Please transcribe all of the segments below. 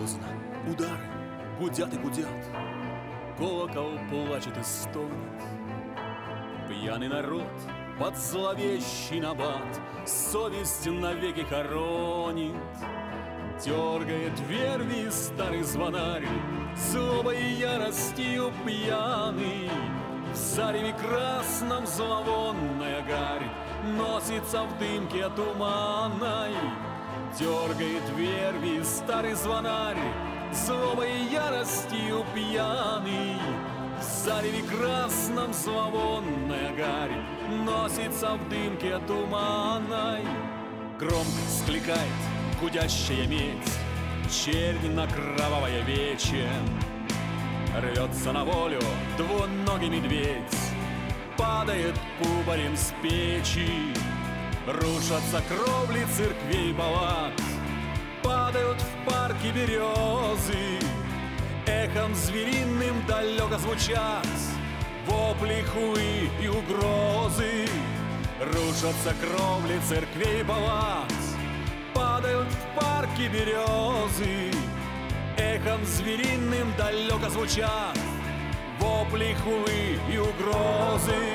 поздно, удары гудят и гудят, колокол плачет и стонет. Пьяный народ под зловещий набат совесть навеки хоронит. Дергает верви старый звонарь, злобой и яростью пьяный. В зареве красном зловонная гарь носится в дымке туманной. Дергает верви старый звонарь, злобой и яростью пьяный. В зареве красном зловонная гарь носится в дымке туманной. Громко скликает гудящая медь, чернь на кровавое вече. Рвется на волю двуногий медведь, падает кубарем с печи. Рушатся кровли церквей палат, падают в парке березы. Эхом звериным далеко звучат вопли, хуи и угрозы. Рушатся кровли церквей палат, падают в парке березы. Эхом звериным далеко звучат вопли, хуи и угрозы.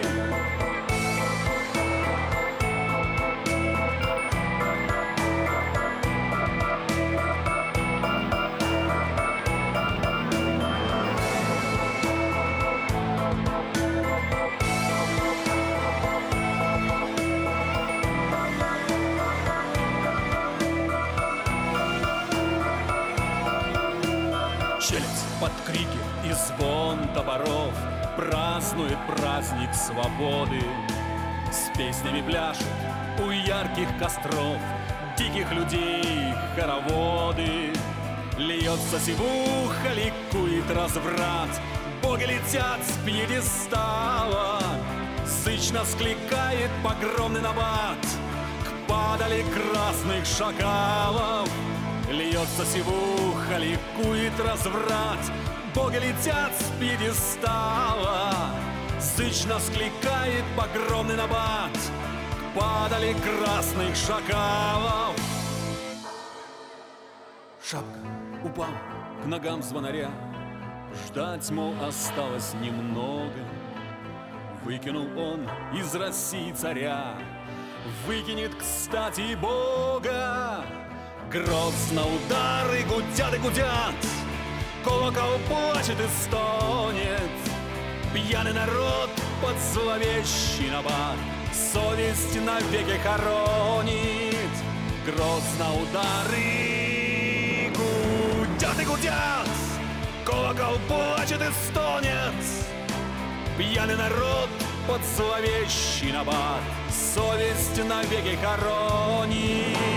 Челядь под крики и звон топоров празднует праздник свободы. С песнями пляшут у ярких костров диких людей хороводы. Льется сивуха, ликует разврат, боги летят с пьедестала. Зычно скликает погромный набат к падали красных шакалов. Льется сивуха, ликует разврат, боги летят с пьедестала. Зычно скликает погромный набат к падали красных шакалов. Шапка упала к ногам звонаря, ждать, мол, осталось немного. Выкинул он из России царя, выкинет, кстати, и Бога. Грозно удары гудят и гудят, колокол плачет и стонет. Пьяный народ под зловещий набат совесть навеки хоронит. Грозно удары гудят и гудят, колокол плачет и стонет. Пьяный народ под зловещий набат совесть навеки хоронит.